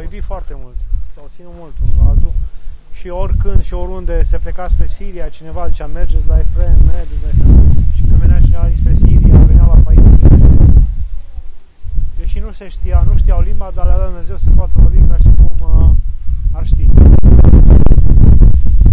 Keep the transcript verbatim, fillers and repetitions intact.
iubit foarte mult, s-au ținut mult unul altul și oricând și oriunde se pleca spre Siria, cineva zicea mergeți la Efrem, mergeți la Efrem. Și când venea cineva dinspre Siria, venea la Paisie. Deși nu se știa, nu știau limba, dar le-a dat Dumnezeu să poată vorbi ca și cum uh, ar ști.